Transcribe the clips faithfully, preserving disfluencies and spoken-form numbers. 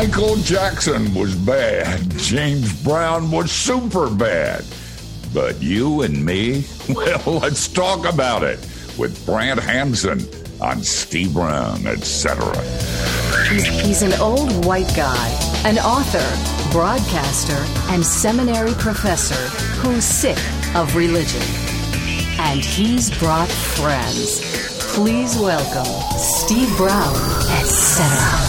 Michael Jackson was bad. James Brown was super bad. But you and me, well, let's talk about it with Brant Hansen on Steve Brown, et cetera. He's, he's an old white guy, an author, broadcaster, and seminary professor who's sick of religion. And he's brought friends. Please welcome Steve Brown, et cetera.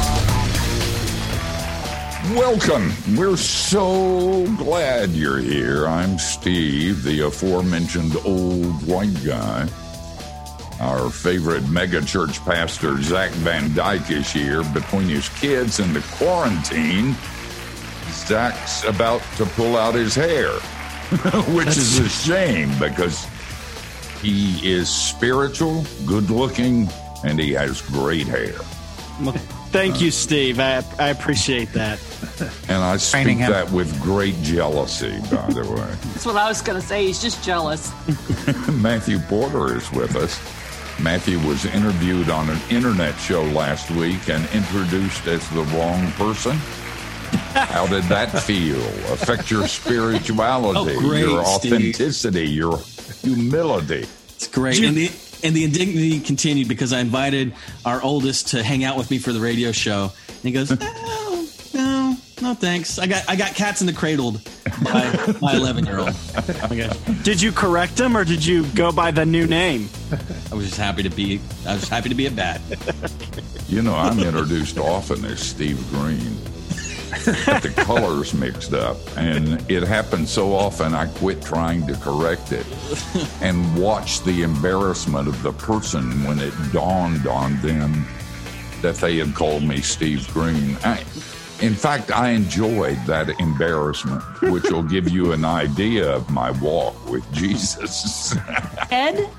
Welcome. We're so glad you're here. I'm Steve, the aforementioned old white guy. Our favorite megachurch pastor, Zach Van Dyke, is here. Between his kids and the quarantine, Zach's about to pull out his hair, which That's... is a shame because he is spiritual, good-looking, and he has great hair. Well, thank you, Steve. I, I appreciate that. And I speak that with great jealousy, by the way. That's what I was going to say. He's just jealous. Matthew Porter is with us. Matthew was interviewed on an internet show last week and introduced as the wrong person. How did that feel? Affect your spirituality, oh, great, your authenticity, Steve. Your humility? It's great. And the, and the indignity continued because I invited our oldest to hang out with me for the radio show. And he goes, no, no, no, thanks. I got I got cats in the cradled by my eleven-year-old. Did you correct him or did you go by the new name? I was just happy to be. I was happy to be a bat. You know, I'm introduced often as Steve Green. But the colors mixed up, and it happened so often I quit trying to correct it and watched the embarrassment of the person when it dawned on them that they had called me Steve Green. I, in fact, I enjoyed that embarrassment, which will give you an idea of my walk with Jesus. Ed?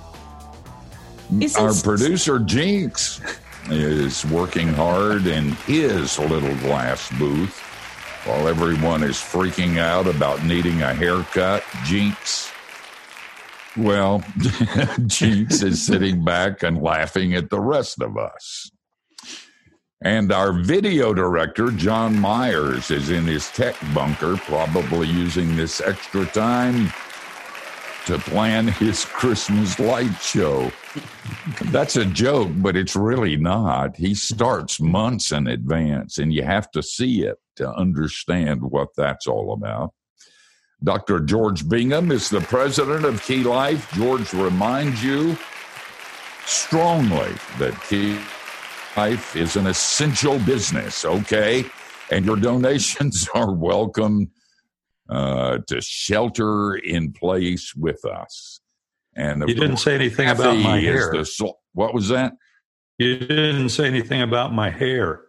Our producer, Jinx, is working hard in his little glass booth while everyone is freaking out about needing a haircut. Jinx, well, Jinx is sitting back and laughing at the rest of us. And our video director, John Myers, is in his tech bunker, probably using this extra time to plan his Christmas light show. That's a joke, but it's really not. He starts months in advance, and you have to see it to understand what that's all about. Doctor George Bingham is the president of Key Life. George reminds you strongly that Key Life is an essential business, okay? And your donations are welcome uh, to shelter in place with us. And you didn't say anything Kathy about my hair. The, what was that? You didn't say anything about my hair.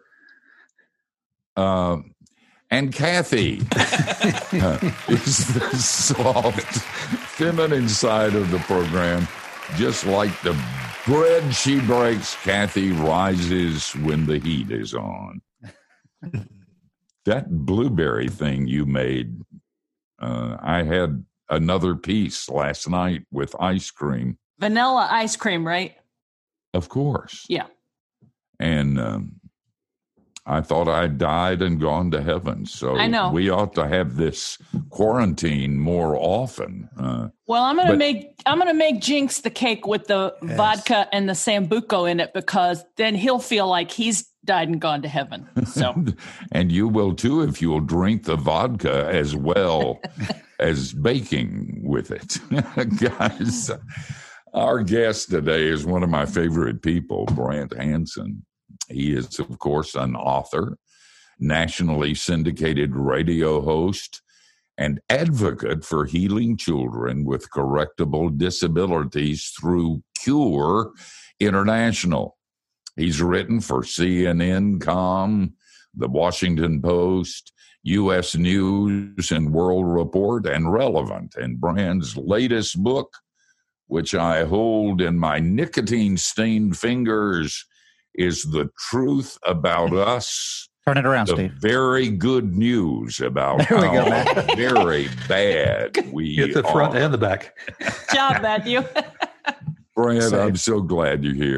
Um, and Kathy uh, is the soft, feminine side of the program. Just like the bread she breaks, Kathy rises when the heat is on. That blueberry thing you made, uh, I had another piece last night with ice cream. Vanilla ice cream, right? Of course. Yeah. And um, I thought I died and gone to heaven. So I know. We ought to have this quarantine more often. Uh, well, I'm gonna but, make I'm gonna make Jinx the cake with the yes. vodka and the Sambuco in it, because then he'll feel like he's died and gone to heaven. So, and you will too if you'll drink the vodka as well as baking with it. Guys, our guest today is one of my favorite people, Brant Hansen. He is, of course, an author, nationally syndicated radio host, and advocate for healing children with correctable disabilities through Cure International. He's written for C N N dot com, The Washington Post, U S News and World Report, and Relevant. And Brant's latest book, which I hold in my nicotine-stained fingers, is The Truth About Us. Turn it around, the Steve. Very good news about there we how go, Matt. very bad we Get the front are. and the back. Good job, Matthew. Brant, I'm so glad you're here.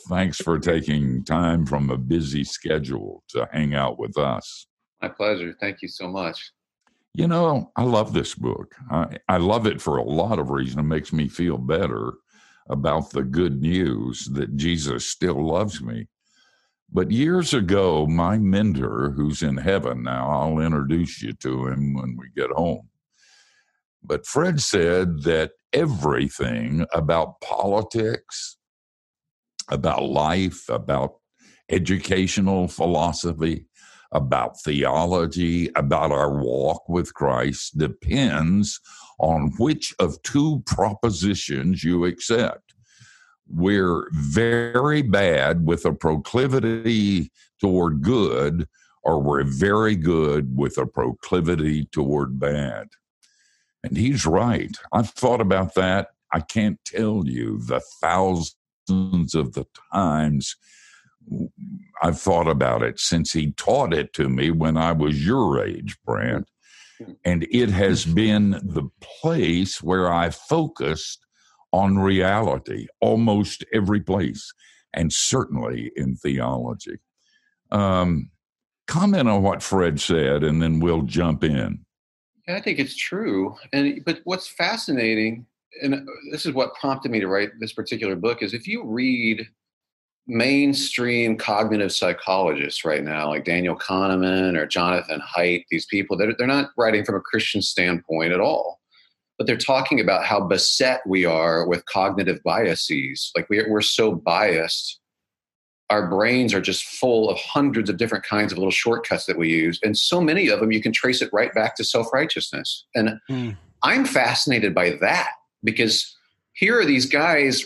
thanks for taking time from a busy schedule to hang out with us. My pleasure. Thank you so much. You know, I love this book. I, I love it for a lot of reasons. It makes me feel better about the good news that Jesus still loves me. But years ago, my mentor, who's in heaven now, I'll introduce you to him when we get home. But Fred said that everything about politics, about life, about educational philosophy, about theology, about our walk with Christ depends on which of two propositions you accept. We're very bad with a proclivity toward good, or we're very good with a proclivity toward bad. And he's right. I've thought about that. I can't tell you the thousands of the times I've thought about it since he taught it to me when I was your age, Brant. And it has been the place where I focused on reality, almost every place, and certainly in theology. Um, comment on what Fred said, and then we'll jump in. Yeah, I think it's true. And but what's fascinating, and this is what prompted me to write this particular book, is if you read mainstream cognitive psychologists right now, like Daniel Kahneman or Jonathan Haidt, these people, they're, they're not writing from a Christian standpoint at all, but they're talking about how beset we are with cognitive biases. Like we're, we're so biased. Our brains are just full of hundreds of different kinds of little shortcuts that we use. And so many of them, you can trace it right back to self-righteousness. And mm. I'm fascinated by that, because here are these guys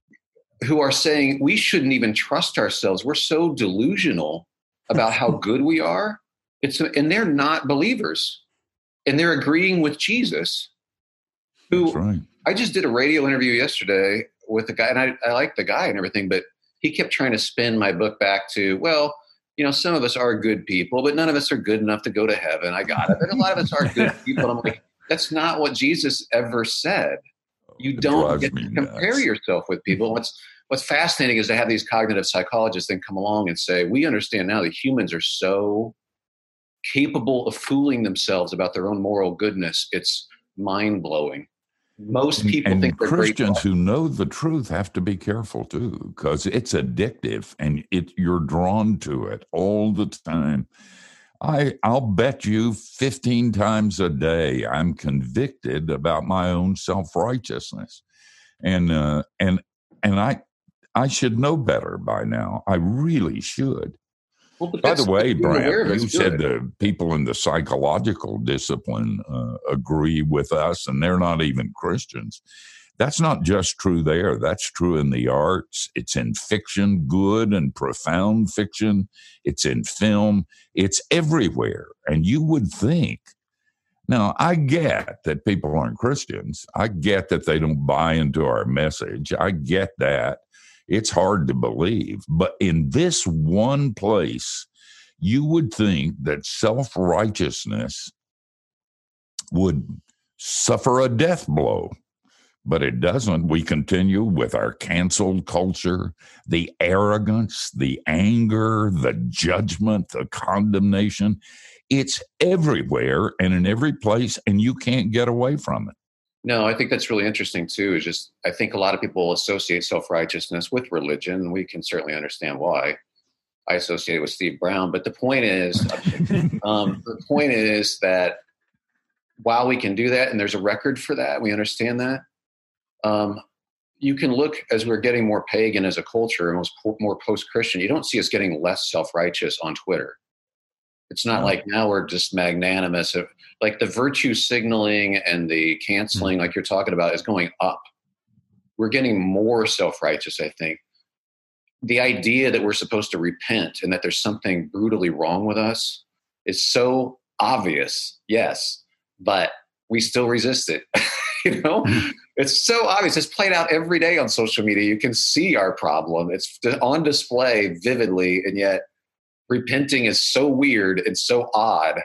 who are saying we shouldn't even trust ourselves. We're so delusional about how good we are. It's and they're not believers, and they're agreeing with Jesus. Who That's right. I just did a radio interview yesterday with a guy, and I, I like the guy and everything, but he kept trying to spin my book back to, well, you know, some of us are good people, but none of us are good enough to go to heaven. I got it. And a lot of us are good people. And I'm like, that's not what Jesus ever said. You It don't drives get me to compare nuts. yourself with people. What's What's fascinating is to have these cognitive psychologists then come along and say, we understand now that humans are so capable of fooling themselves about their own moral goodness. It's mind-blowing. Most people and think they're Christians great. who know the truth have to be careful too, because it's addictive and it you're drawn to it all the time. I I'll bet you fifteen times a day I'm convicted about my own self-righteousness, and uh, and and I I should know better by now. I really should. Well, but By the that's- way, being aware of Brant, it's you said good. the people in the psychological discipline uh, agree with us, and they're not even Christians. That's not just true there. That's true in the arts. It's in fiction, good and profound fiction. It's in film. It's everywhere. And you would think, now, I get that people aren't Christians. I get that they don't buy into our message. I get that. It's hard to believe. But in this one place, you would think that self-righteousness would suffer a death blow. But it doesn't. We continue with our canceled culture, the arrogance, the anger, the judgment, the condemnation. It's everywhere and in every place, and you can't get away from it. No, I think that's really interesting too. Is just I think a lot of people associate self-righteousness with religion, and we can certainly understand why. I associate it with Steve Brown, but the point is, um, the point is that while we can do that, and there's a record for that, we understand that. Um, you can look as we're getting more pagan as a culture and more post-Christian. You don't see us getting less self-righteous on Twitter. It's not like now we're just magnanimous. Like the virtue signaling and the canceling, like you're talking about, is going up. We're getting more self-righteous, I think. The idea that we're supposed to repent and that there's something brutally wrong with us is so obvious, yes, but we still resist it. You know, it's so obvious. It's played out every day on social media. You can see our problem. It's on display vividly, and yet repenting is so weird and so odd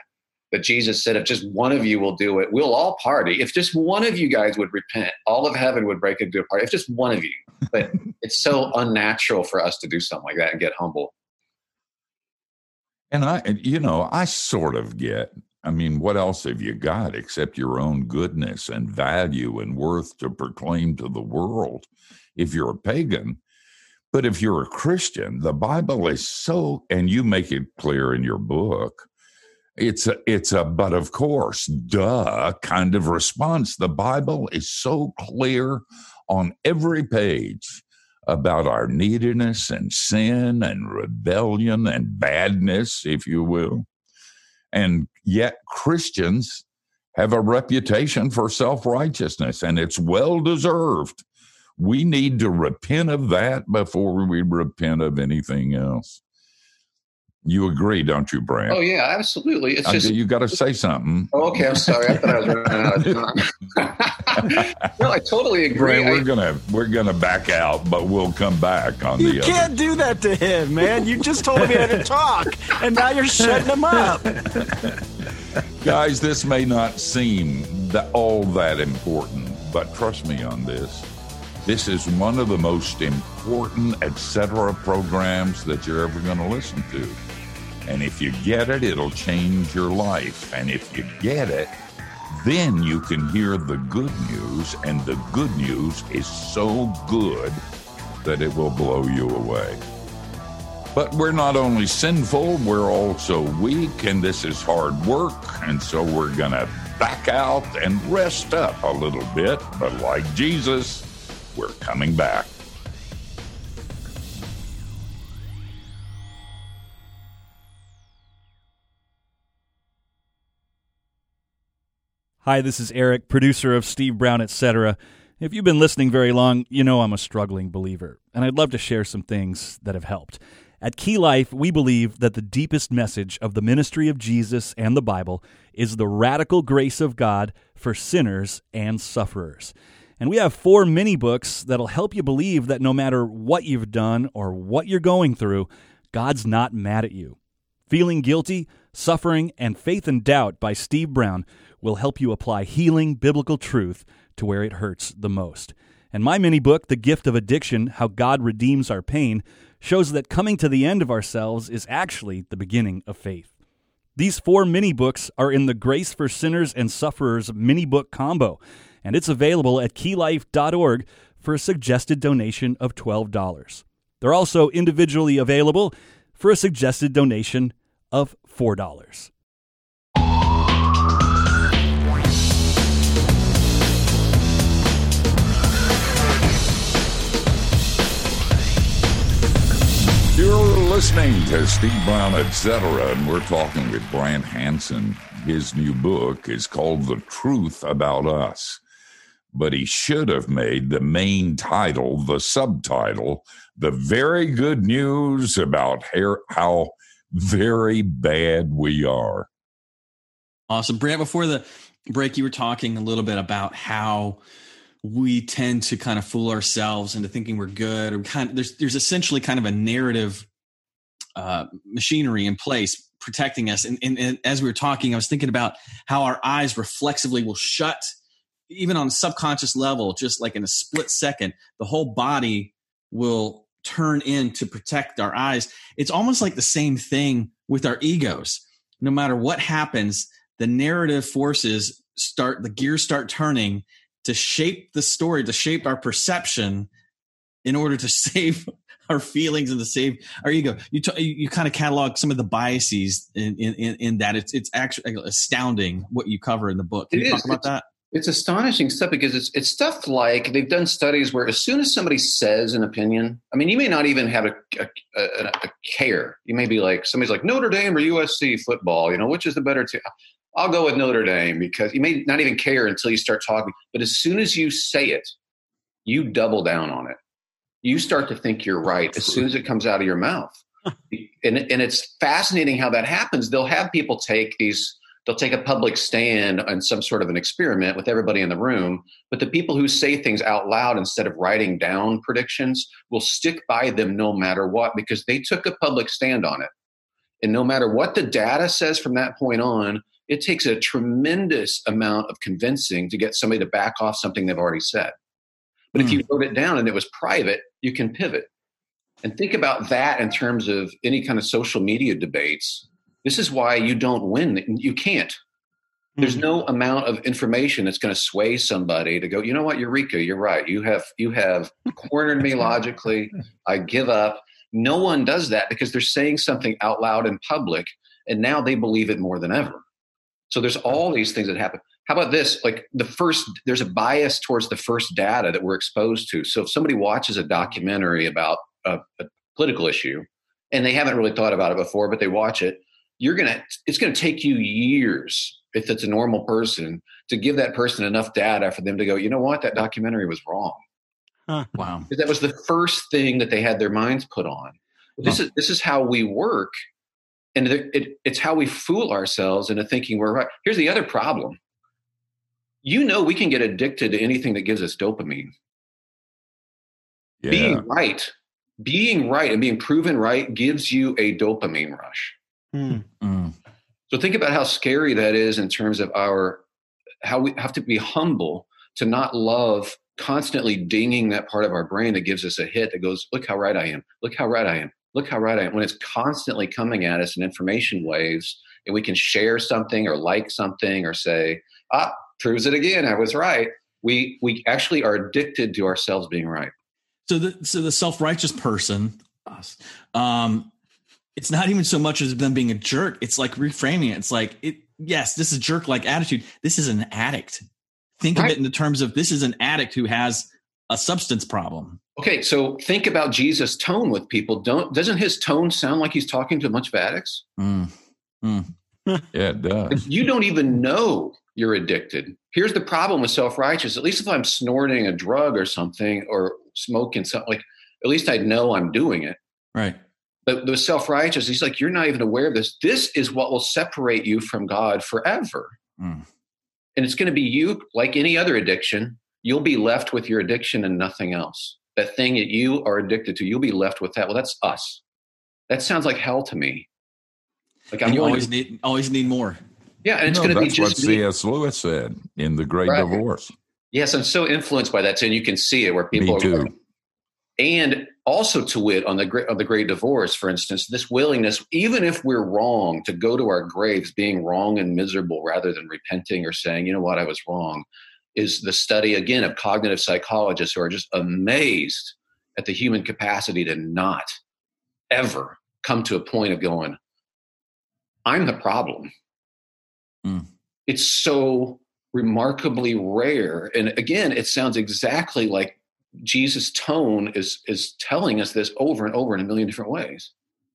But Jesus said, if just one of you will do it, we'll all party. If just one of you guys would repent, all of heaven would break into a party. If just one of you. But it's so unnatural for us to do something like that and get humble. And I, you know, I sort of get, I mean, what else have you got except your own goodness and value and worth to proclaim to the world if you're a pagan? But if you're a Christian, the Bible is so, and you make it clear in your book, it's a, it's a, but of course, duh kind of response. The Bible is so clear on every page about our neediness and sin and rebellion and badness, if you will. And yet Christians have a reputation for self-righteousness, and it's well-deserved. We need to repent of that before we repent of anything else. You agree, don't you, Brad? Oh, yeah, absolutely. It's just, you got to say something. Oh, okay, I'm sorry. I thought I was running out of time. No, I totally agree. Brad, we're I, gonna we're gonna back out, but we'll come back on you the. You can't other. do that to him, man. You just told me how to talk, and now you're shutting him up. Guys, this may not seem that all that important, but trust me on this. This is one of the most important et cetera programs that you're ever going to listen to. And if you get it, it'll change your life. And if you get it, then you can hear the good news. And the good news is so good that it will blow you away. But we're not only sinful, we're also weak. And this is hard work. And so we're going to back out and rest up a little bit. But like Jesus, we're coming back. Hi, this is Eric, producer of Steve Brown, et cetera. If you've been listening very long, you know I'm a struggling believer, and I'd love to share some things that have helped. At Key Life, we believe that the deepest message of the ministry of Jesus and the Bible is the radical grace of God for sinners and sufferers. And we have four mini books that'll help you believe that no matter what you've done or what you're going through, God's not mad at you. Feeling Guilty, Suffering, and Faith and Doubt by Steve Brown will help you apply healing biblical truth to where it hurts the most. And my mini book, The Gift of Addiction, How God Redeems Our Pain, shows that coming to the end of ourselves is actually the beginning of faith. These four mini books are in the Grace for Sinners and Sufferers mini book combo, and it's available at key life dot org for a suggested donation of twelve dollars. They're also individually available for a suggested donation of four dollars. You're listening to Steve Brown, et cetera, and we're talking with Brant Hansen. His new book is called The Truth About Us, but he should have made the main title, the subtitle, The Very Good News About How Very Bad We Are. Awesome. Brant, before the break, you were talking a little bit about how we tend to kind of fool ourselves into thinking we're good. Or kind of, there's there's essentially kind of a narrative uh, machinery in place protecting us. And, and, and as we were talking, I was thinking about how our eyes reflexively will shut, even on a subconscious level, just like in a split second, the whole body will turn in to protect our eyes. It's almost like the same thing with our egos. No matter what happens, the narrative forces start, the gears start turning to shape the story, to shape our perception in order to save our feelings and to save our ego. You t- you kind of catalog some of the biases in, in, in that. It's it's actually astounding what you cover in the book. Can it you is. talk about it's, that? It's astonishing stuff because it's it's stuff like they've done studies where as soon as somebody says an opinion, I mean, you may not even have a, a, a, a care. You may be like, somebody's like Notre Dame or U S C football, you know, which is the better team? I'll go with Notre Dame because you may not even care until you start talking. But as soon as you say it, you double down on it. You start to think you're right as soon as it comes out of your mouth. and, and it's fascinating how that happens. They'll have people take these, they'll take a public stand on some sort of an experiment with everybody in the room. But the people who say things out loud instead of writing down predictions will stick by them no matter what, because they took a public stand on it. And no matter what the data says from that point on, it takes a tremendous amount of convincing to get somebody to back off something they've already said. But mm. if you wrote it down and it was private, you can pivot. And think about that in terms of any kind of social media debates. This is why you don't win. You can't. There's no amount of information that's going to sway somebody to go, you know what, Eureka, you're right. You have you have cornered me logically. I give up. No one does that because they're saying something out loud in public, and now they believe it more than ever. So there's all these things that happen. How about this? Like the first, there's a bias towards the first data that we're exposed to. So if somebody watches a documentary about a, a political issue, and they haven't really thought about it before, but they watch it, you're gonna it's gonna take you years, if it's a normal person, to give that person enough data for them to go, you know what, that documentary was wrong. Huh. Wow. Because that was the first thing that they had their minds put on. This huh. is this is how we work, and it, it, it's how we fool ourselves into thinking we're right. Here's the other problem. You know we can get addicted to anything that gives us dopamine. Yeah. Being right, being right and being proven right gives you a dopamine rush. Mm. Mm. So think about how scary that is in terms of our, how we have to be humble to not love constantly dinging that part of our brain that gives us a hit that goes, look how right I am. Look how right I am. Look how right I am. When it's constantly coming at us in information waves, and we can share something or like something or say, ah, proves it again. I was right. We, we actually are addicted to ourselves being right. So the, so the self-righteous person, us, um, it's not even so much as them being a jerk. It's like reframing it. It's like, it, yes, this is jerk-like attitude. This is an addict. Think right. of it in the terms of this is an addict who has a substance problem. Okay, so think about Jesus' tone with people. Don't doesn't his tone sound like he's talking to a bunch of addicts? Mm. Mm. Yeah, it does. You don't even know you're addicted. Here's the problem with self-righteous. At least if I'm snorting a drug or something or smoking something, like at least I know I'm doing it. Right. But the self-righteous, he's like, you're not even aware of this. This is what will separate you from God forever. Mm. And it's going to be you, like any other addiction, you'll be left with your addiction and nothing else. That thing that you are addicted to, you'll be left with that. Well, that's us. That sounds like hell to me. Like I'm I'm you going always to, need always need more. Yeah, and it's no, going to be that's just what me. C S. Lewis said in The Great Right. Divorce. Yes, I'm so influenced by that too, and you can see it where people Me too. are. And also to wit on the great of the Great Divorce, for instance, this willingness, even if we're wrong, to go to our graves being wrong and miserable rather than repenting or saying, you know what, I was wrong, is the study again of cognitive psychologists who are just amazed at the human capacity to not ever come to a point of going, I'm the problem. Mm. It's so remarkably rare. And again, it sounds exactly like Jesus' tone is is telling us this over and over in a million different ways.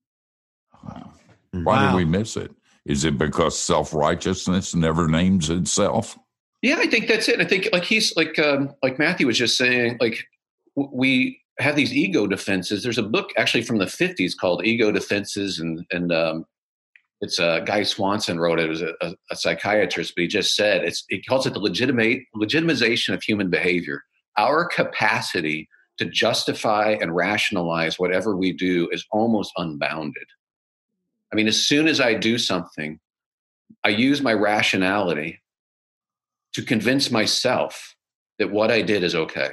Wow. Why Wow. do we miss it? Is it because self-righteousness never names itself? Yeah, I think that's it. I think like he's like um, like Matthew was just saying, like w- we have these ego defenses. There's a book actually from the fifties called Ego Defenses, and and um, it's uh, Guy Swanson wrote it. It was a, a, a psychiatrist, but he just said it's he calls it the legitimate legitimization of human behavior. Our capacity to justify and rationalize whatever we do is almost unbounded. I mean, as soon as I do something, I use my rationality to convince myself that what I did is okay.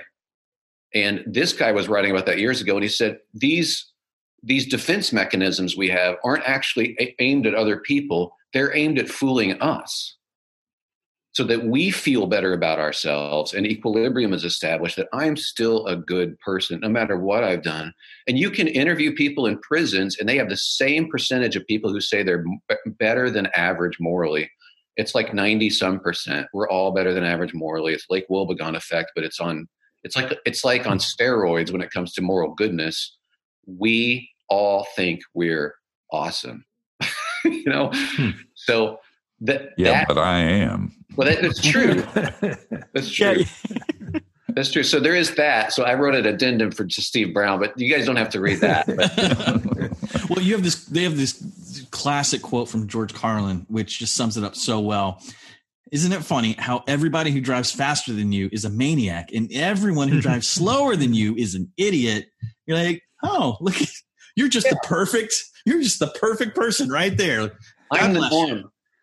And this guy was writing about that years ago, and he said, these, these defense mechanisms we have aren't actually a- aimed at other people. They're aimed at fooling us so that we feel better about ourselves and equilibrium is established, that I'm still a good person no matter what I've done. And you can interview people in prisons, and they have the same percentage of people who say they're b- better than average morally. It's like ninety some percent. We're all better than average morally. It's Lake Wobegon effect, but it's on, it's like, it's like on steroids when it comes to moral goodness. We all think we're awesome, you know? Hmm. So that, Yeah, that, but I am. well, that, that's true. That's true. Yeah. That's true. So there is that. So I wrote an addendum for Steve Brown, but you guys don't have to read that. But. Well, you have this, they have this classic quote from George Carlin, which just sums it up so well. Isn't it funny how everybody who drives faster than you is a maniac and everyone who drives slower than you is an idiot? You're like, oh, look, you're just yeah. the perfect, you're just the perfect person right there. I'm the norm.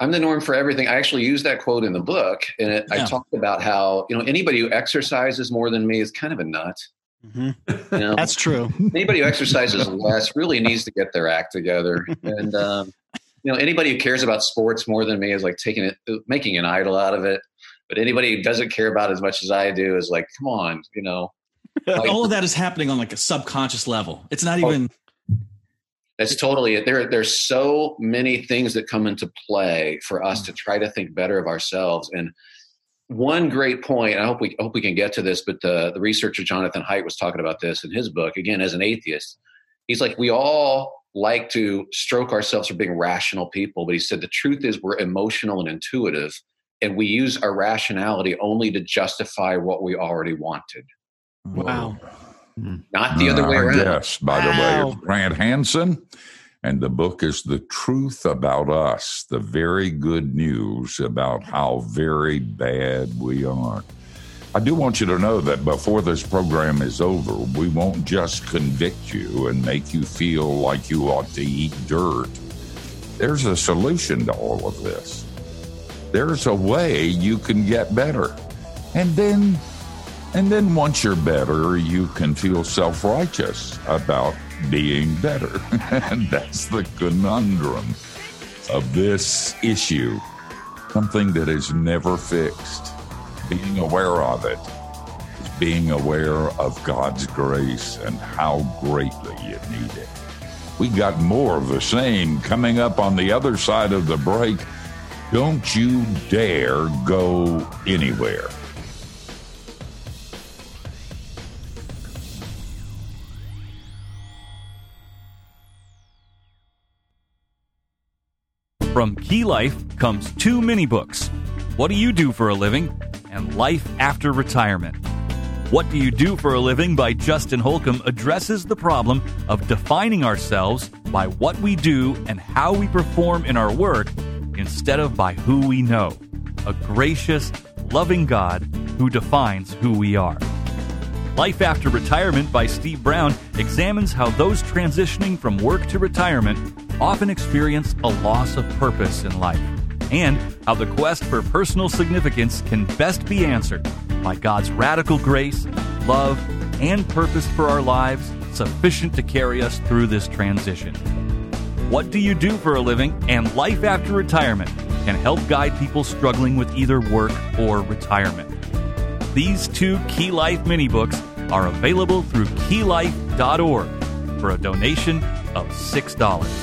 I'm the norm for everything. I actually use that quote in the book, and it, yeah. I talked about how, you know, anybody who exercises more than me is kind of a nut. Mm-hmm. You know? That's true. Anybody who exercises less really needs to get their act together. And, um, you know, anybody who cares about sports more than me is like taking it, making an idol out of it. But anybody who doesn't care about it as much as I do is like, come on, you know. Like, all of that is happening on like a subconscious level. It's not even. That's totally it. There, there's so many things that come into play for us to try to think better of ourselves. And one great point, I hope we I hope we can get to this, but the, the researcher Jonathan Haidt was talking about this in his book, again, as an atheist. He's like, we all like to stroke ourselves for being rational people, but he said the truth is we're emotional and intuitive, and we use our rationality only to justify what we already wanted. Wow. Not the other way around. Uh, yes, by wow. the way, it's Brant Hansen, and the book is The Truth About Us, the very good news about how very bad we are. I do want you to know that before this program is over, we won't just convict you and make you feel like you ought to eat dirt. There's a solution to all of this. There's a way you can get better. And then, and then once you're better, you can feel self-righteous about being better. And that's the conundrum of this issue, something that is never fixed. Being aware of it is being aware of God's grace and how greatly you need it. We got more of the same coming up on the other side of the break. Don't you dare go anywhere. From Key Life comes two mini books. What do you do for a living? And Life After Retirement. What Do You Do for a Living by Justin Holcomb addresses the problem of defining ourselves by what we do and how we perform in our work instead of by who we know. A gracious, loving God who defines who we are. Life After Retirement by Steve Brown examines how those transitioning from work to retirement often experience a loss of purpose in life, and how the quest for personal significance can best be answered by God's radical grace, love, and purpose for our lives sufficient to carry us through this transition. What Do You Do for a Living? And Life After Retirement can help guide people struggling with either work or retirement. These two Key Life mini books are available through key life dot org for a donation of six dollars.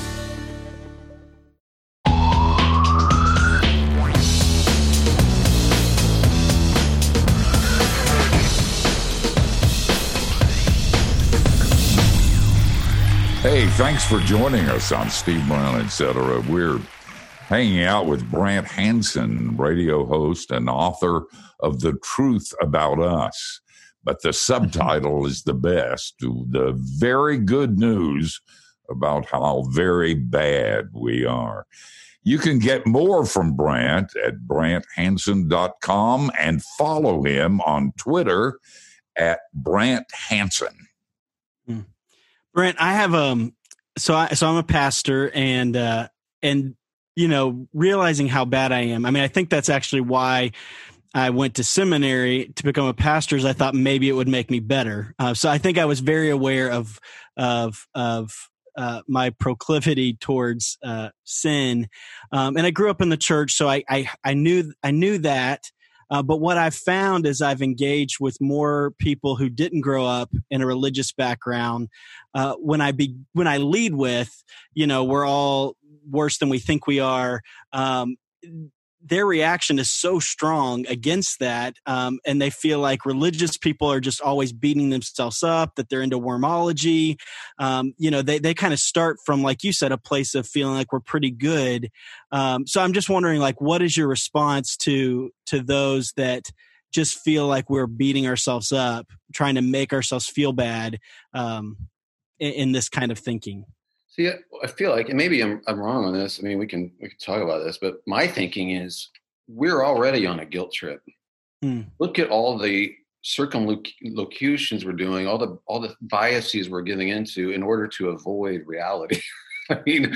Hey, thanks for joining us on Steve Brown, et cetera. We're hanging out with Brant Hansen, radio host and author of The Truth About Us. But the subtitle is the best, the very good news about how very bad we are. You can get more from Brant at brant hansen dot com and follow him on Twitter at Brant Hansen. Hmm. Brent, I have um, so I so I'm a pastor, and uh, and you know, realizing how bad I am. I mean, I think that's actually why I went to seminary to become a pastor. Is I thought maybe it would make me better. Uh, so I think I was very aware of of of uh, my proclivity towards uh, sin, um, and I grew up in the church, so I I, I knew I knew that. Uh, but what I've found is I've engaged with more people who didn't grow up in a religious background. Uh, when I be when I lead with, you know, we're all worse than we think we are. Um, their reaction is so strong against that, um, and they feel like religious people are just always beating themselves up, that they're into wormology. Um, you know, they they kind of start from, like you said, a place of feeling like we're pretty good. Um, so I'm just wondering, like, what is your response to to those that just feel like we're beating ourselves up, trying to make ourselves feel bad um, in, in this kind of thinking? See, I feel like, and maybe I'm I'm wrong on this. I mean, we can we can talk about this, but my thinking is we're already on a guilt trip. Hmm. Look at all the circumlocutions we're doing, all the all the biases we're giving into in order to avoid reality. I mean,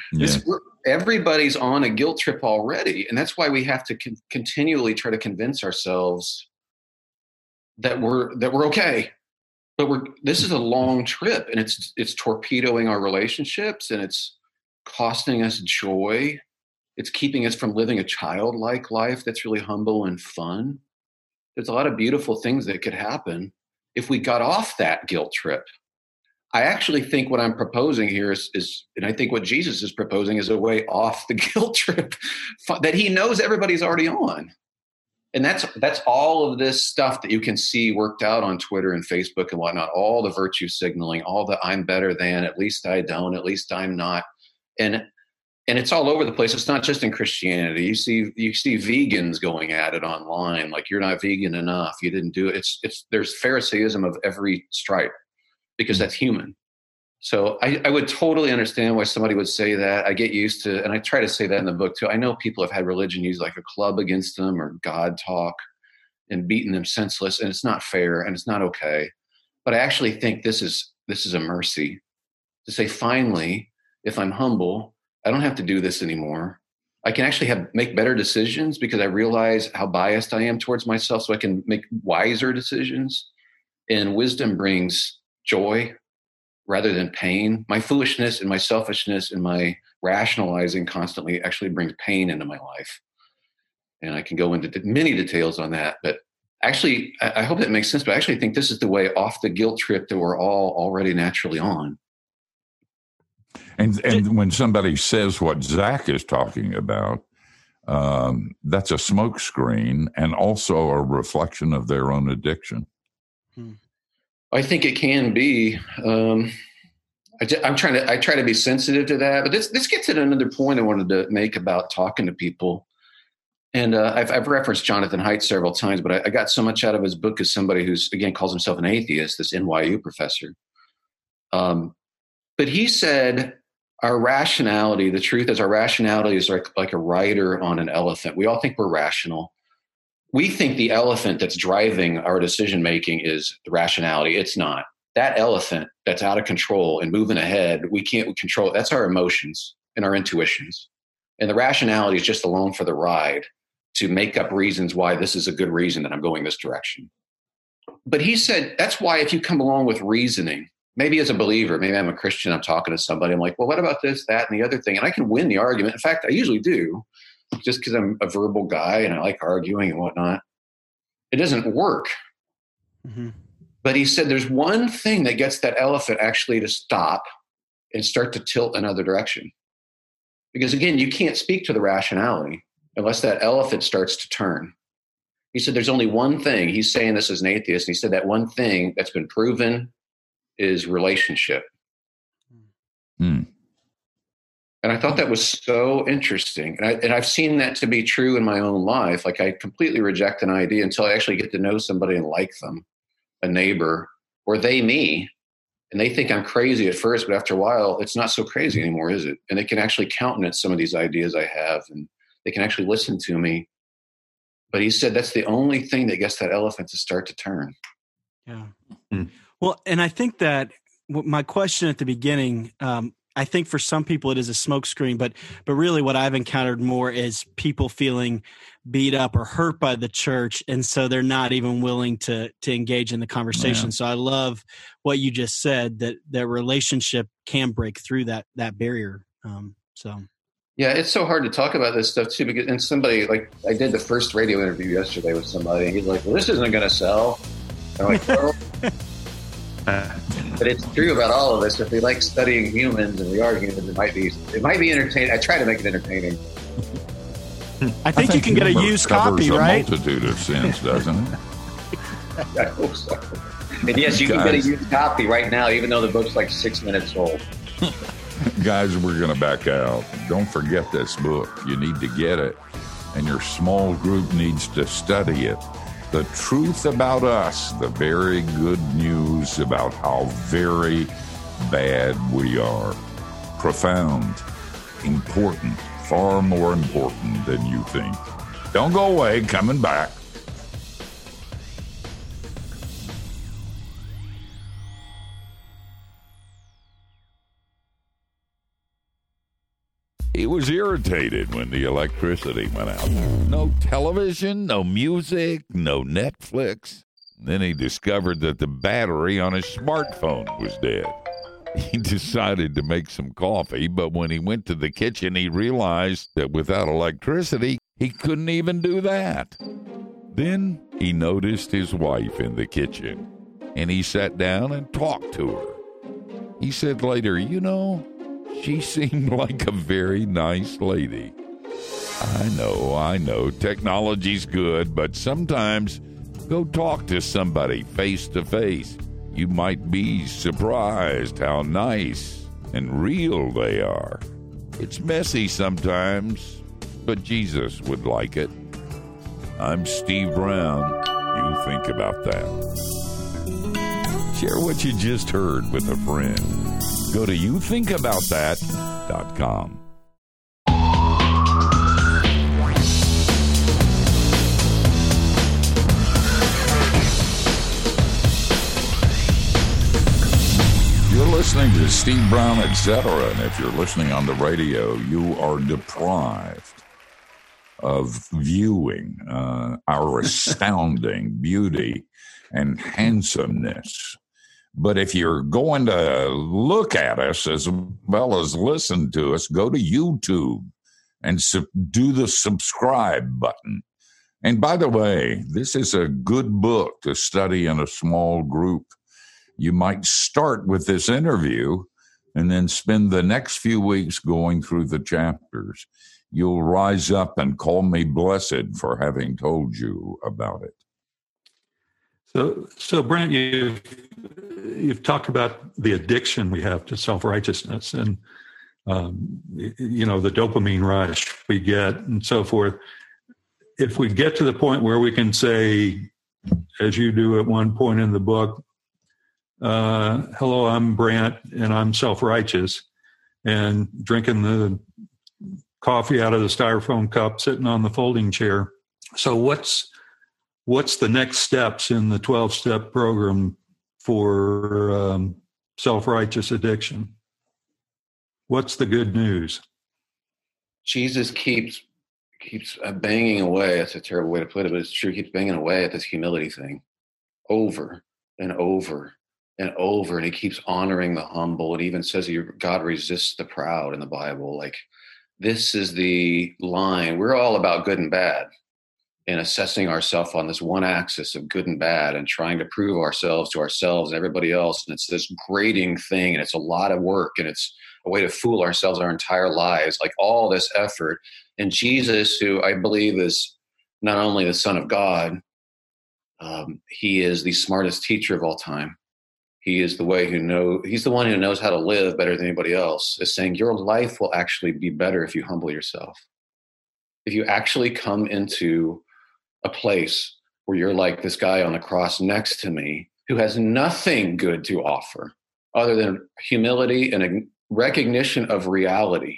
Yeah. This, everybody's on a guilt trip already. And that's why we have to con- continually try to convince ourselves that we're, that we're okay. But we're, this is a long trip, and it's, it's torpedoing our relationships, and it's costing us joy. It's keeping us from living a childlike life that's really humble and fun. There's a lot of beautiful things that could happen if we got off that guilt trip. I actually think what I'm proposing here is, is, and I think what Jesus is proposing is a way off the guilt trip that he knows everybody's already on. And that's that's all of this stuff that you can see worked out on Twitter and Facebook and whatnot, all the virtue signaling, all the I'm better than, at least I don't, at least I'm not. And and it's all over the place. It's not just in Christianity. You see you see vegans going at it online, like you're not vegan enough, you didn't do it. It's it's there's Pharisaism of every stripe, because that's human. So I, I would totally understand why somebody would say that. I get used to, and I try to say that in the book too. I know people have had religion use like a club against them or God talk and beaten them senseless, and it's not fair and it's not okay. But I actually think this is this is a mercy to say, finally, if I'm humble, I don't have to do this anymore. I can actually have make better decisions because I realize how biased I am towards myself, so I can make wiser decisions. And wisdom brings joy rather than pain. My foolishness and my selfishness and my rationalizing constantly actually brings pain into my life. And I can go into many details on that. But actually, I hope that makes sense. But I actually think this is the way off the guilt trip that we're all already naturally on. And and when somebody says what Zach is talking about, um, that's a smokescreen and also a reflection of their own addiction. Hmm. I think it can be. Um, I, I'm trying to. I try to be sensitive to that. But this this gets at another point I wanted to make about talking to people. And uh, I've, I've referenced Jonathan Haidt several times, but I, I got so much out of his book as somebody who's again calls himself an atheist. This N Y U professor. Um, but he said our rationality. The truth is, our rationality is like like a rider on an elephant. We all think we're rational. We think the elephant that's driving our decision-making is the rationality. It's not. That elephant that's out of control and moving ahead, we can't control it. That's our emotions and our intuitions. And the rationality is just along for the ride to make up reasons why this is a good reason that I'm going this direction. But he said, that's why if you come along with reasoning, maybe as a believer, maybe I'm a Christian, I'm talking to somebody, I'm like, well, what about this, that, and the other thing? And I can win the argument. In fact, I usually do. Just because I'm a verbal guy and I like arguing and whatnot, it doesn't work. Mm-hmm. But he said there's one thing that gets that elephant actually to stop and start to tilt another direction. Because again, you can't speak to the rationality unless that elephant starts to turn. He said there's only one thing. He's saying this as an atheist. And he said that one thing that's been proven is relationship. Hmm. And I thought that was so interesting. And, I, and I've seen that to be true in my own life. Like I completely reject an idea until I actually get to know somebody and like them, a neighbor, or they me. And they think I'm crazy at first, but after a while, it's not so crazy anymore, is it? And they can actually countenance some of these ideas I have, and they can actually listen to me. But he said that's the only thing that gets that elephant to start to turn. Yeah. Mm. Well, and I think that my question at the beginning, um, I think for some people it is a smokescreen, but but really what I've encountered more is people feeling beat up or hurt by the church, and so they're not even willing to to engage in the conversation. Yeah. So I love what you just said, that that relationship can break through that that barrier. Um, so yeah, it's so hard to talk about this stuff too, because and somebody like I did the first radio interview yesterday with somebody, and he's like, "Well, this isn't going to sell." And I'm like, "Well." But it's true about all of us. If we like studying humans and we are humans, it might be it might be entertaining. I try to make it entertaining. I think, I think you can get a used copy, a right? Multitude of sins, doesn't it? I hope so. And yes, you Guys. can get a used copy right now, even though the book's like six minutes old. Guys, we're going to back out. Don't forget this book. You need to get it, and your small group needs to study it. The truth about us, the very good news about how very bad we are. Profound, important, far more important than you think. Don't go away, coming back. He was irritated when the electricity went out. No television, no music, no Netflix. Then he discovered that the battery on his smartphone was dead. He decided to make some coffee, but when he went to the kitchen, he realized that without electricity, he couldn't even do that. Then he noticed his wife in the kitchen, and he sat down and talked to her. He said later, you know, she seemed like a very nice lady. I know, I know, technology's good, but sometimes go talk to somebody face to face. You might be surprised how nice and real they are. It's messy sometimes, but Jesus would like it. I'm Steve Brown. You think about that. Share what you just heard with a friend. Go to you think about that dot com. You're listening to Steve Brown, et cetera. And if you're listening on the radio, you are deprived of viewing uh, our astounding beauty and handsomeness. But if you're going to look at us as well as listen to us, go to YouTube and su- do the subscribe button. And by the way, this is a good book to study in a small group. You might start with this interview and then spend the next few weeks going through the chapters. You'll rise up and call me blessed for having told you about it. So, so Brent, you've, you've talked about the addiction we have to self-righteousness and, um, you know, the dopamine rush we get and so forth. If we get to the point where we can say, as you do at one point in the book, uh, hello, I'm Brent and I'm self-righteous, and drinking the coffee out of the styrofoam cup, sitting on the folding chair. So what's what's the next steps in the twelve-step program for um, self-righteous addiction? What's the good news? Jesus keeps keeps banging away. That's a terrible way to put it, but it's true. He keeps banging away at this humility thing over and over and over. And he keeps honoring the humble. It even says he, God resists the proud in the Bible. Like, this is the line. We're all about good and bad and assessing ourselves on this one axis of good and bad and trying to prove ourselves to ourselves and everybody else. And it's this grading thing, and it's a lot of work, and it's a way to fool ourselves our entire lives, like all this effort. And Jesus, who I believe is not only the Son of God, um, he is the smartest teacher of all time. He is the way who know. He's the one who knows how to live better than anybody else, is saying your life will actually be better if you humble yourself. If you actually come into a place where you're like this guy on the cross next to me who has nothing good to offer other than humility and a recognition of reality.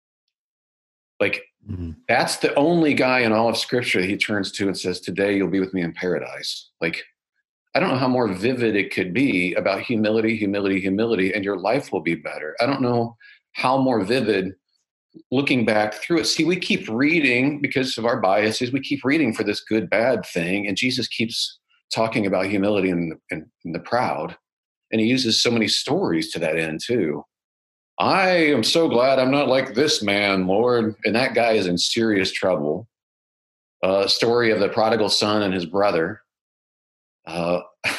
Like, mm-hmm. That's the only guy in all of Scripture that he turns to and says, today you'll be with me in paradise. Like, I don't know how more vivid it could be about humility, humility, humility, and your life will be better. I don't know how more vivid looking back through it. See, we keep reading because of our biases. We keep reading for this good, bad thing. And Jesus keeps talking about humility and, and, and the proud. And he uses so many stories to that end too. I am so glad I'm not like this man, Lord. And that guy is in serious trouble. A uh, story of the prodigal son and his brother. Uh,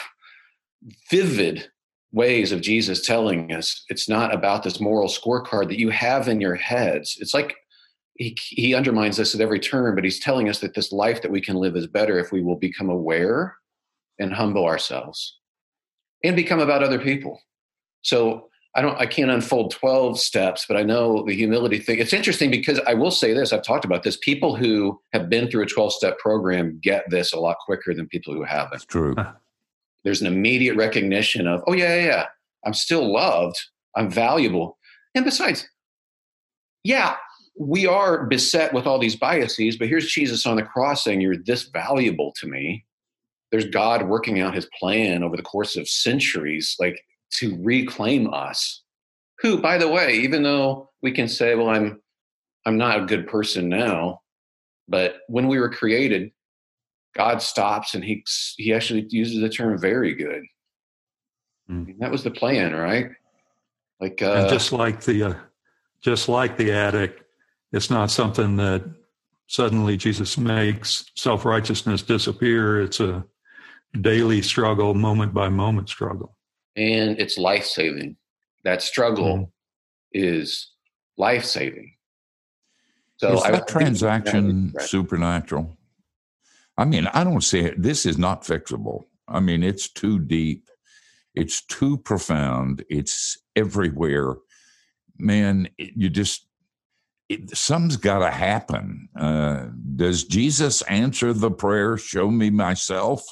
vivid ways of Jesus telling us it's not about this moral scorecard that you have in your heads. It's like he, he undermines this at every turn, but he's telling us that this life that we can live is better if we will become aware and humble ourselves and become about other people. So I don't, I can't unfold twelve steps, but I know the humility thing. It's interesting because I will say this, I've talked about this. People who have been through a twelve-step program get this a lot quicker than people who haven't. It's true. There's an immediate recognition of, oh, yeah, yeah, yeah, I'm still loved. I'm valuable. And besides, yeah, we are beset with all these biases, but here's Jesus on the cross saying, you're this valuable to me. There's God working out his plan over the course of centuries, like to reclaim us. Who, by the way, even though we can say, well, I'm I'm not a good person now, but when we were created, God stops and he he actually uses the term very good. Mm. That was the plan, right? Like, uh, and just like the uh, just like the addict, it's not something that suddenly Jesus makes self-righteousness disappear. It's a daily struggle, moment by moment struggle, and it's life-saving. That struggle mm. is life-saving. So is I, that transaction supernatural? I mean, I don't see it. This is not fixable. I mean, it's too deep. It's too profound. It's everywhere. Man, it, you just, it, something's got to happen. Uh, does Jesus answer the prayer, show me myself?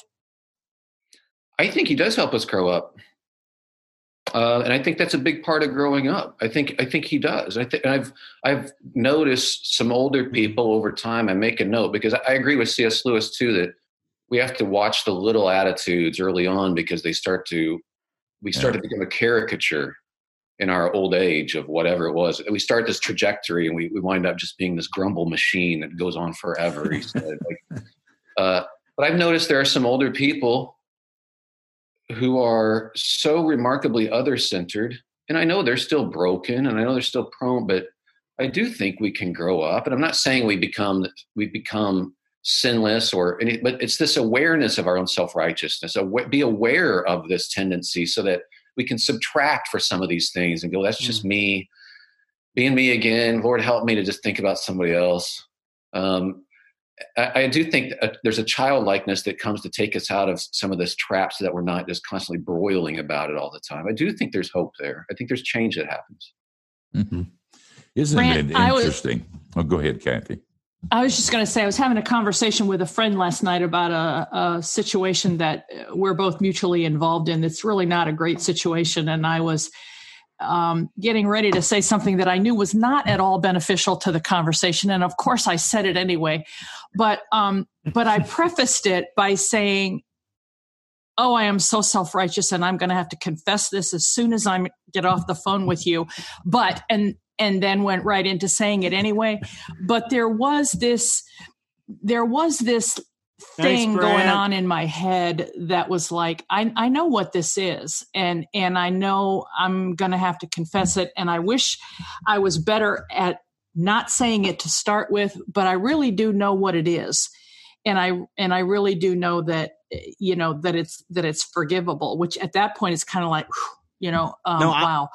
I think he does help us grow up. Uh, and I think that's a big part of growing up. I think I think he does. I think I've I've noticed some older people over time. I make a note because I agree with C S Lewis too that we have to watch the little attitudes early on because they start to we start yeah. to become a caricature in our old age of whatever it was. We start this trajectory and we, we wind up just being this grumble machine that goes on forever. He said, like, uh, but I've noticed there are some older people who are so remarkably other-centered, and I know they're still broken, and I know they're still prone, but I do think we can grow up. And I'm not saying we become we become sinless, or any, but it's this awareness of our own self-righteousness. Be aware of this tendency, so that we can subtract for some of these things and go, "That's just mm. me, being me again." Lord, help me to just think about somebody else. Um, I, I do think that there's a childlikeness that comes to take us out of some of this traps so that we're not just constantly broiling about it all the time. I do think there's hope there. I think there's change that happens. Mm-hmm. Isn't Brant, it interesting? Was, oh, go ahead, Kathy. I was just going to say, I was having a conversation with a friend last night about a, a situation that we're both mutually involved in. It's really not a great situation. And I was Um, getting ready to say something that I knew was not at all beneficial to the conversation. And of course I said it anyway, but, um, but I prefaced it by saying, oh, I am so self-righteous and I'm going to have to confess this as soon as I get off the phone with you. But, and, and then went right into saying it anyway. But there was this, there was this thing going on in my head that was like, I, I know what this is, and and I know I'm going to have to confess it, and I wish I was better at not saying it to start with, but I really do know what it is, and I and I really do know that, you know, that it's that it's forgivable, which at that point is kind of like, you know, um, no, I- wow.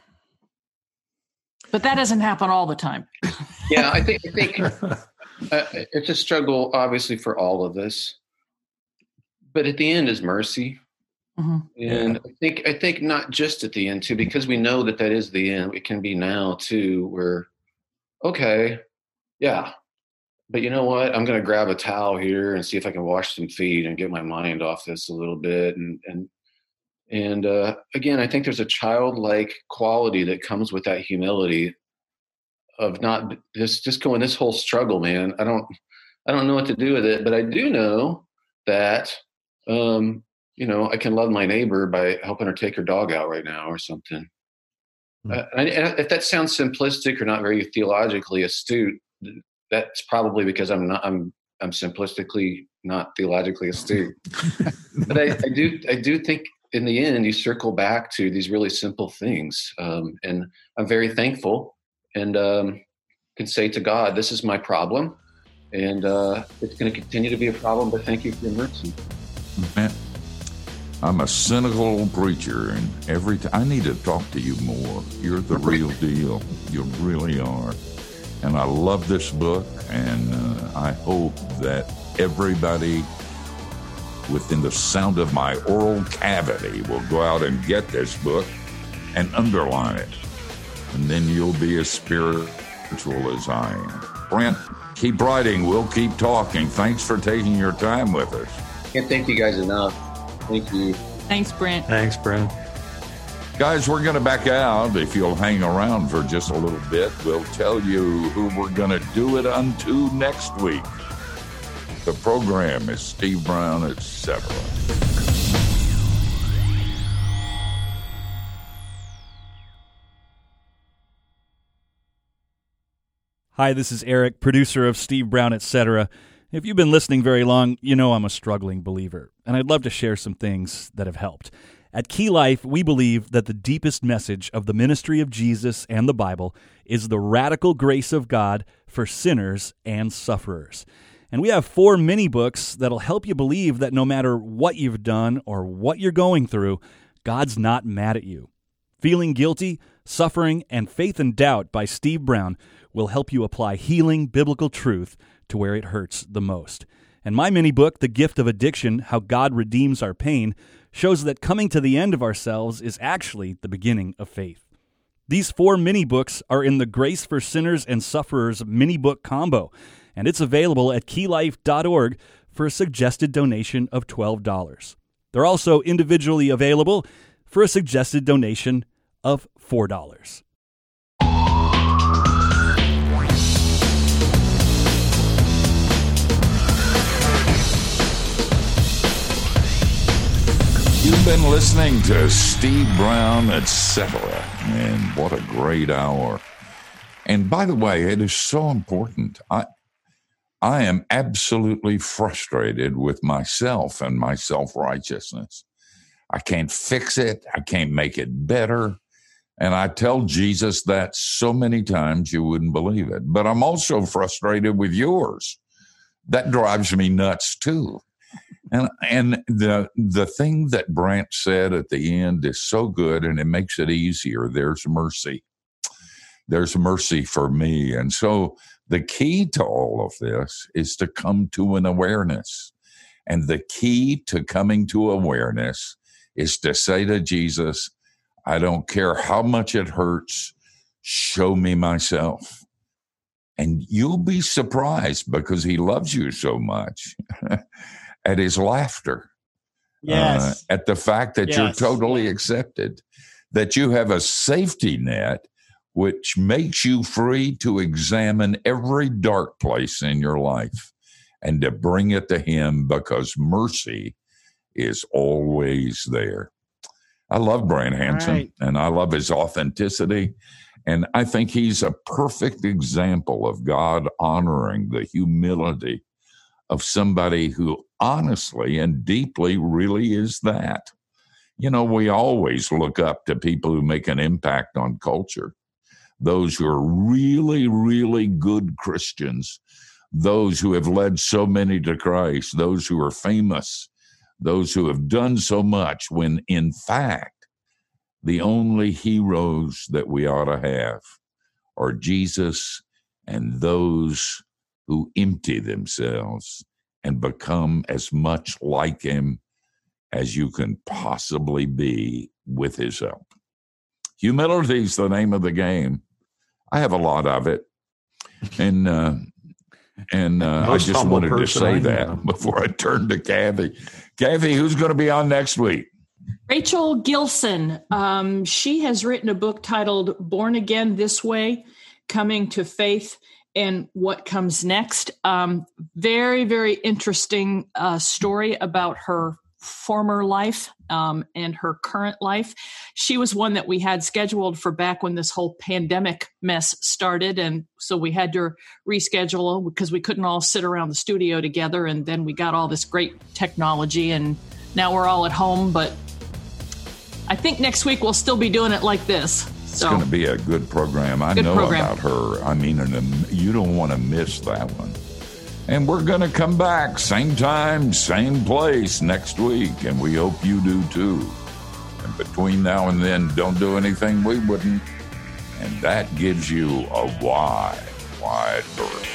But that doesn't happen all the time. Yeah, I think I think. Uh, it's a struggle, obviously, for all of us, but at the end is mercy, mm-hmm. and yeah. I think I think not just at the end too, because we know that that is the end. It can be now too, where okay, yeah, but you know what? I'm going to grab a towel here and see if I can wash some feet and get my mind off this a little bit, and and and uh, again, I think there's a childlike quality that comes with that humility. Of not just just going this whole struggle, man. I don't I don't know what to do with it, but I do know that um, you know, I can love my neighbor by helping her take her dog out right now or something. Mm-hmm. Uh, and, and if that sounds simplistic or not very theologically astute, that's probably because I'm not I'm I'm simplistically not theologically astute. But I, I do I do think in the end you circle back to these really simple things, um, and I'm very thankful. And um, can say to God, this is my problem, and uh, it's going to continue to be a problem, but thank you for your mercy. Man, I'm a cynical preacher, and every time I need to talk to you more. You're the real deal. You really are. And I love this book, and uh, I hope that everybody within the sound of my oral cavity will go out and get this book and underline it. And then you'll be as spiritual as I am. Brent, keep writing. We'll keep talking. Thanks for taking your time with us. Can't thank you guys enough. Thank you. Thanks, Brent. Thanks, Brent. Guys, we're going to back out. If you'll hang around for just a little bit, we'll tell you who we're going to do it unto next week. The program is Steve Brown, et cetera. Hi, this is Eric, producer of Steve Brown, et cetera. If you've been listening very long, you know I'm a struggling believer, and I'd love to share some things that have helped. At Key Life, we believe that the deepest message of the ministry of Jesus and the Bible is the radical grace of God for sinners and sufferers. And we have four mini books that'll help you believe that no matter what you've done or what you're going through, God's not mad at you. Feeling Guilty, Suffering, and Faith and Doubt by Steve Brown will help you apply healing biblical truth to where it hurts the most. And my mini book, The Gift of Addiction, How God Redeems Our Pain, shows that coming to the end of ourselves is actually the beginning of faith. These four mini books are in the Grace for Sinners and Sufferers mini book combo, and it's available at key life dot org for a suggested donation of twelve dollars. They're also individually available for a suggested donation of four dollars. You've been listening to Steve Brown, et cetera. And what a great hour. And by the way, it is so important. I I am absolutely frustrated with myself and my self-righteousness. I can't fix it. I can't make it better. And I tell Jesus that so many times you wouldn't believe it. But I'm also frustrated with yours. That drives me nuts too. And and the the thing that Brant said at the end is so good, and it makes it easier. There's mercy. There's mercy for me. And so the key to all of this is to come to an awareness. And the key to coming to awareness is to say to Jesus, I don't care how much it hurts, show me myself. And you'll be surprised because he loves you so much. At his laughter, yes. uh, at the fact that yes. you're totally accepted, that you have a safety net which makes you free to examine every dark place in your life and to bring it to him because mercy is always there. I love Brant Hansen, right. and I love his authenticity, and I think he's a perfect example of God honoring the humility of somebody who honestly and deeply really is that. You know, we always look up to people who make an impact on culture, those who are really, really good Christians, those who have led so many to Christ, those who are famous, those who have done so much, when in fact, the only heroes that we ought to have are Jesus and those who empty themselves and become as much like him as you can possibly be with his help. Humility is the name of the game. I have a lot of it. And uh, and uh, I just wanted to say that before I turn to Kathy. Kathy, who's going to be on next week? Rachel Gilson. Um, she has written a book titled Born Again This Way, Coming to Faith and What Comes Next. Um, very, very interesting uh, story about her former life um, and her current life. She was one that we had scheduled for back when this whole pandemic mess started. And so we had to reschedule because we couldn't all sit around the studio together. And then we got all this great technology and now we're all at home. But I think next week we'll still be doing it like this. It's so, going to be a good program. I know program. about her. I mean, you don't want to miss that one. And we're going to come back same time, same place next week, and we hope you do too. And between now and then, don't do anything we wouldn't. And that gives you a wide, wide berth.